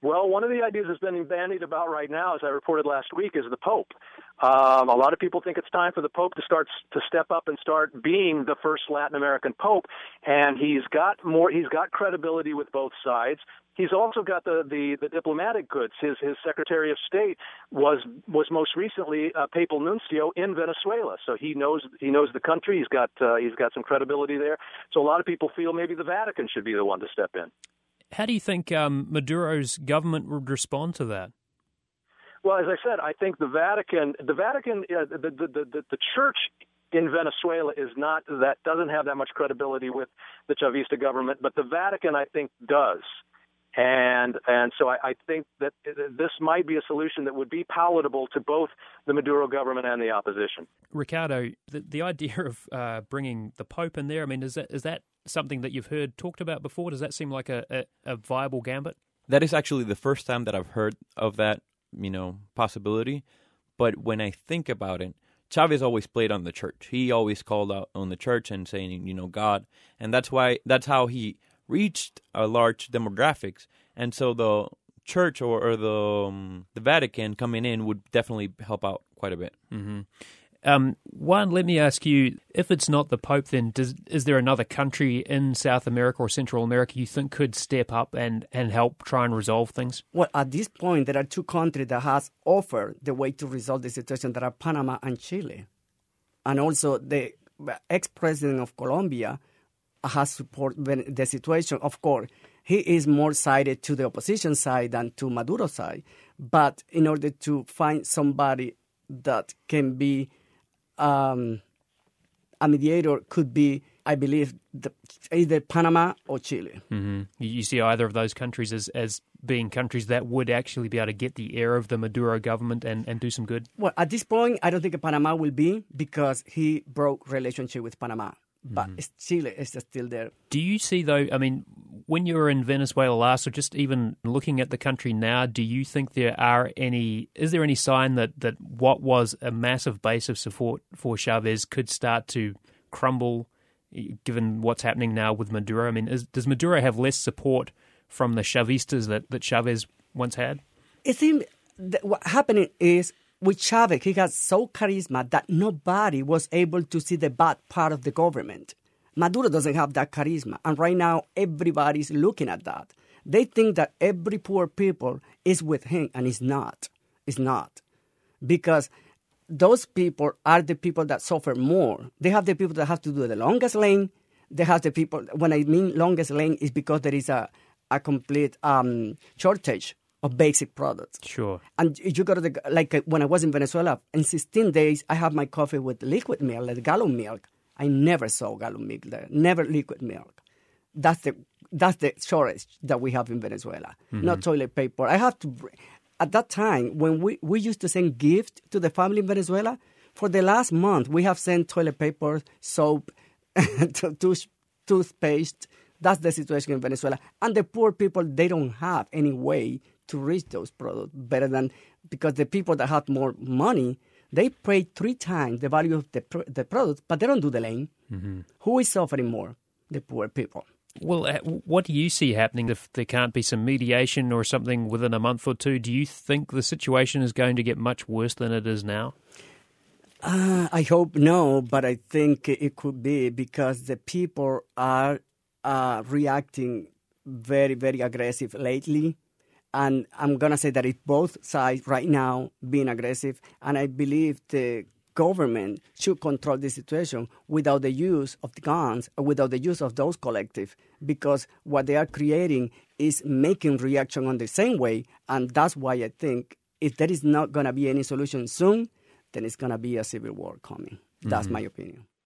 Well, one of the ideas that's been bandied about right now, as I reported last week, is the Pope. A lot of people think it's time for the Pope to step up and start being the first Latin American Pope, and he's got credibility with both sides. He's also got the diplomatic goods. His Secretary of State was most recently a papal nuncio in Venezuela, so he knows the country. He's got some credibility there. So a lot of people feel maybe the Vatican should be the one to step in. How do you think Maduro's government would respond to that? Well, as I said, I think the church in Venezuela doesn't have that much credibility with the Chavista government, but the Vatican, I think, does. And so I think that this might be a solution that would be palatable to both the Maduro government and the opposition. Ricardo, the idea of bringing the Pope in there, I mean, is that something that you've heard talked about before? Does that seem like a viable gambit? That is actually the first time that I've heard of that, possibility. But when I think about it, Chavez always played on the church. He always called out on the church and saying, God. And that's how he reached a large demographics. And so the church or the Vatican coming in would definitely help out quite a bit. Mm-hmm. Juan, let me ask you, if it's not the Pope, then is there another country in South America or Central America you think could step up and help try and resolve things? Well, at this point, there are two countries that has offered the way to resolve the situation. There are Panama and Chile. And also the ex-president of Colombia has supported the situation. Of course, he is more sided to the opposition side than to Maduro's side. But in order to find somebody that can be a mediator, could be, I believe, either Panama or Chile. Mm-hmm. You see either of those countries as being countries that would actually be able to get the ear of the Maduro government and do some good? Well, at this point, I don't think Panama will be, because he broke relationship with Panama. But Chile is still there. Do you see, though, I mean, when you were in Venezuela last, or just even looking at the country now, do you think is there any sign that what was a massive base of support for Chavez could start to crumble, given what's happening now with Maduro? I mean, does Maduro have less support from the Chavistas that Chavez once had? It seems that what happening is, with Chavez, he has so charisma that nobody was able to see the bad part of the government. Maduro doesn't have that charisma, and right now everybody's looking at that. They think that every poor people is with him, and it's not. It's not. Because those people are the people that suffer more. They have the people that have to do the longest lane. They have the people, when I mean longest lane, is because there is a complete shortage of basic products. Sure. And you go to when I was in Venezuela, in 16 days, I have my coffee with liquid milk, like gallon milk. I never saw gallon milk there, never liquid milk. That's the shortage that we have in Venezuela. Mm-hmm. Not toilet paper. I have to, at that time, when we used to send gifts to the family in Venezuela, for the last month, we have sent toilet paper, soap, toothpaste. That's the situation in Venezuela. And the poor people, they don't have any way to reach those products better than, because the people that have more money, they pay 3 times the value of the product, but they don't do the lane. Mm-hmm. Who is suffering more? The poor people. Well, what do you see happening if there can't be some mediation or something within a month or two? Do you think the situation is going to get much worse than it is now? I hope no, but I think it could be, because the people are reacting very, very aggressive lately. And I'm going to say that it's both sides right now being aggressive. And I believe the government should control the situation without the use of the guns or without the use of those collectives, because what they are creating is making reaction on the same way. And that's why I think if there is not going to be any solution soon, then it's going to be a civil war coming. That's my opinion.